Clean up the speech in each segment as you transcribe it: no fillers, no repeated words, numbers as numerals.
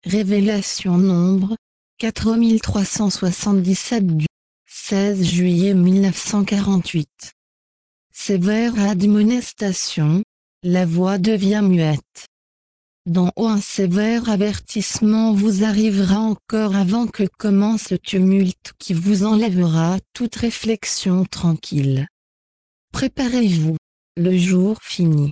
Révélation nombre 4377 du 16 juillet 1948. Sévère admonestation, la voix devient muette. D'en haut un sévère avertissement vous arrivera encore avant que commence le tumulte qui vous enlèvera toute réflexion tranquille. Préparez-vous, le jour finit.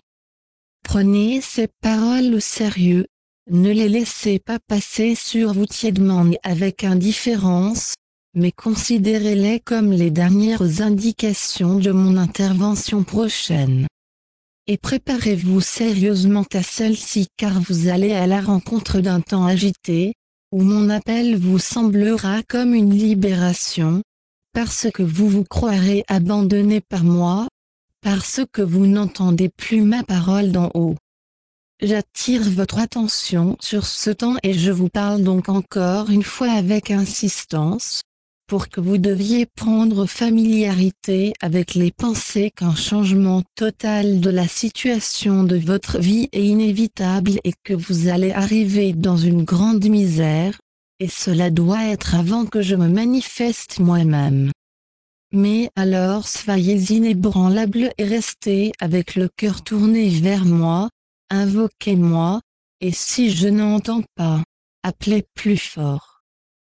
Prenez ces paroles au sérieux, ne les laissez pas passer sur vous tièdement ni avec indifférence, mais considérez-les comme les dernières indications de mon intervention prochaine. Et préparez-vous sérieusement à celle-ci car vous allez à la rencontre d'un temps agité, où mon appel vous semblera comme une libération, parce que vous vous croirez abandonné par moi, parce que vous n'entendez plus ma parole d'en haut. J'attire votre attention sur ce temps et je vous parle donc encore une fois avec insistance, pour que vous deviez prendre familiarité avec les pensées qu'un changement total de la situation de votre vie est inévitable et que vous allez arriver dans une grande misère, et cela doit être avant que je me manifeste moi-même. Mais alors soyez inébranlables et restez avec le cœur tourné vers moi, invoquez-moi, et si je n'entends pas, appelez plus fort.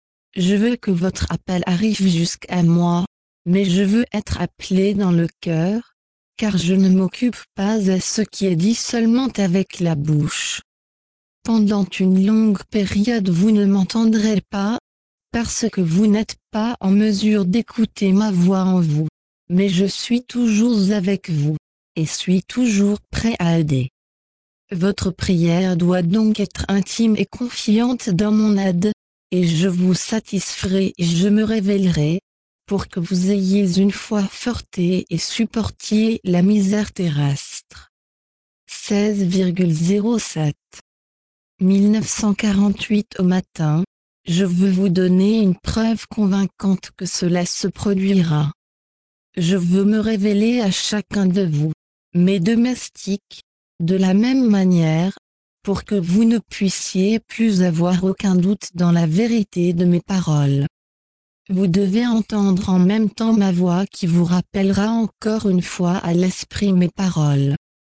Je veux que votre appel arrive jusqu'à moi, mais je veux être appelé dans le cœur, car je ne m'occupe pas à ce qui est dit seulement avec la bouche. Pendant une longue période vous ne m'entendrez pas, parce que vous n'êtes pas en mesure d'écouter ma voix en vous, mais je suis toujours avec vous, et suis toujours prêt à aider. Votre prière doit donc être intime et confiante dans mon aide, et je vous satisferai et je me révélerai, pour que vous ayez une foi forte et supportiez la misère terrestre. 16,07 1948 au matin, je veux vous donner une preuve convaincante que cela se produira. Je veux me révéler à chacun de vous, mes domestiques, de la même manière, pour que vous ne puissiez plus avoir aucun doute dans la vérité de mes paroles. Vous devez entendre en même temps ma voix qui vous rappellera encore une fois à l'esprit mes paroles.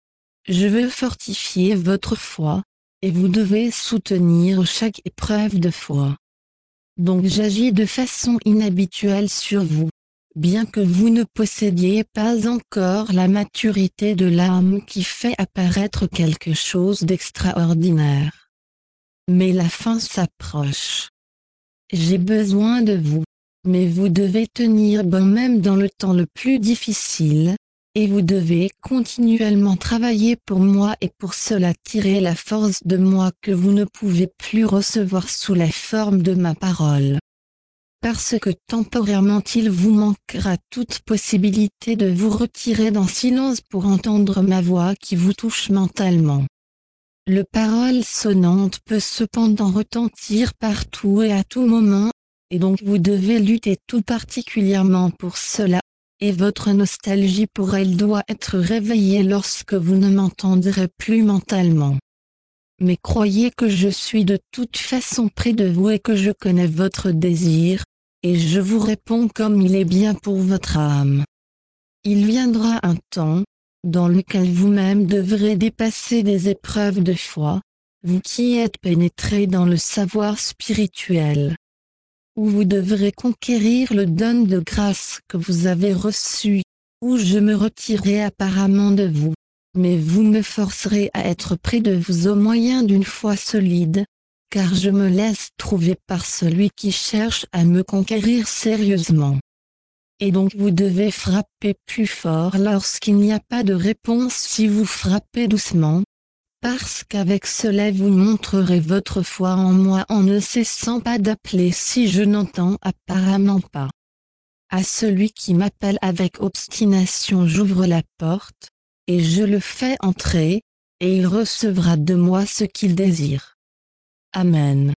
Je veux fortifier votre foi, et vous devez soutenir chaque épreuve de foi. Donc j'agis de façon inhabituelle sur vous, bien que vous ne possédiez pas encore la maturité de l'âme qui fait apparaître quelque chose d'extraordinaire. Mais la fin s'approche. J'ai besoin de vous, mais vous devez tenir bon même dans le temps le plus difficile, et vous devez continuellement travailler pour moi et pour cela tirer la force de moi que vous ne pouvez plus recevoir sous la forme de ma parole. Parce que temporairement il vous manquera toute possibilité de vous retirer dans silence pour entendre ma voix qui vous touche mentalement. Le parole sonnante peut cependant retentir partout et à tout moment, et donc vous devez lutter tout particulièrement pour cela, et votre nostalgie pour elle doit être réveillée lorsque vous ne m'entendrez plus mentalement. Mais croyez que je suis de toute façon près de vous et que je connais votre désir, et je vous réponds comme il est bien pour votre âme. Il viendra un temps, dans lequel vous-même devrez dépasser des épreuves de foi, vous qui êtes pénétré dans le savoir spirituel, où vous devrez conquérir le don de grâce que vous avez reçu, où je me retirerai apparemment de vous, mais vous me forcerez à être près de vous au moyen d'une foi solide, car je me laisse trouver par celui qui cherche à me conquérir sérieusement. Et donc vous devez frapper plus fort lorsqu'il n'y a pas de réponse si vous frappez doucement, parce qu'avec cela vous montrerez votre foi en moi en ne cessant pas d'appeler si je n'entends apparemment pas. À celui qui m'appelle avec obstination j'ouvre la porte, et je le fais entrer, et il recevra de moi ce qu'il désire. Amen.